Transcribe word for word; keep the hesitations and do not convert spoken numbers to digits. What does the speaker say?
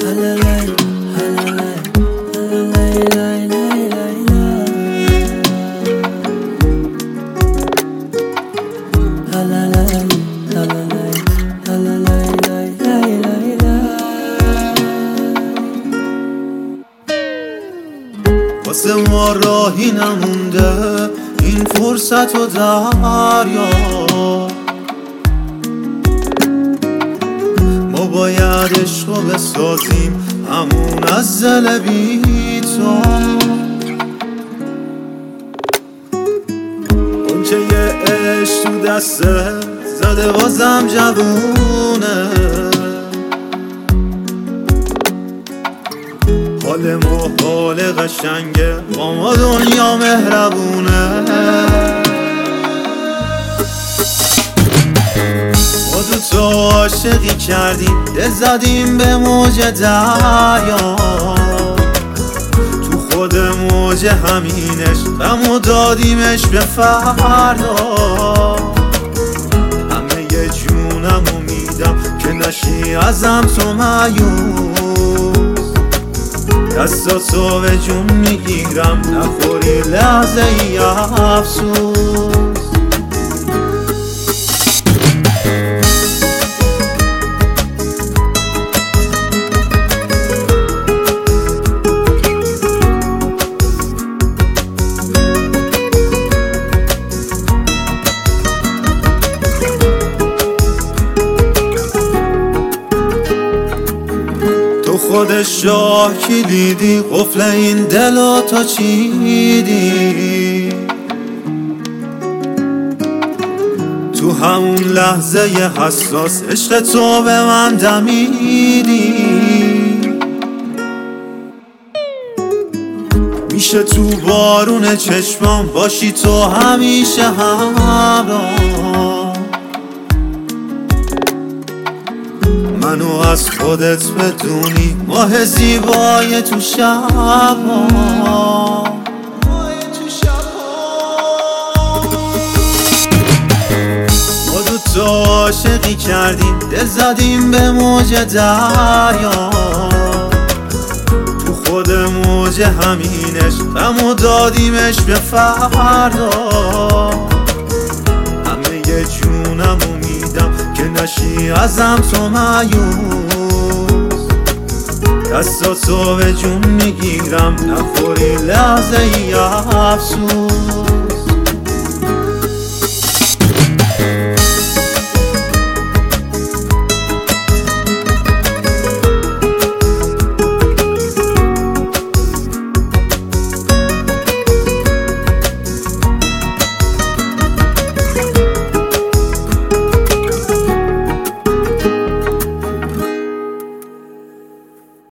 واسه ما راهی نمونده این فرصت و دریا، ما باید عشقو بسازیم همون از دل بی تو. اونچه یه عشق تو دسته زده بازم جوونه، حال ما حال قشنگه با ما دنیا مهربونه. ما دو تا عاشقی کردیم دل زدیم به موج دریا، تو خود موج همینش غمو دادیمش به فردا. همه یه جونمو میدم که نشی ازم تو مایوس، دستاتو به جون میگیرم نخوری لحظه ای افسوس. خود شاه کلیدی قفل این دلو تا چیدی، تو همون لحظه ی حساس عشق تو به من دمیدی. میشه تو بارون چشمام باشی تو همیشه همراه، منو از خودت بدونی ماه زیبای تو شبا. ما دو تا عاشقی کردیم دل زدیم به موج دریا، تو خود موج همینش غمو دادیمش به فردا. همه یه جونمو میدم که نشی ازم تو مایوس، دستاتو به جون میگیرم نخوری لحظه ای افسوس.